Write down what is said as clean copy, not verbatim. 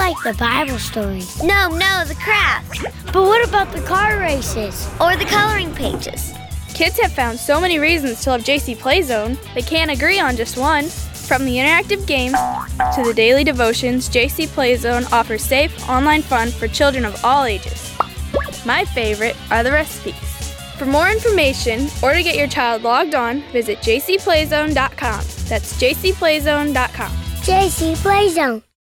like the Bible story. No, the crafts. But what about the car races? Or the coloring pages. Kids have found so many reasons to love JC Playzone, they can't agree on just one. From the interactive games to the daily devotions, JC Playzone offers safe online fun for children of all ages. My favorite are the recipes. For more information or to get your child logged on, visit jcplayzone.com. That's jcplayzone.com. JC Playzone.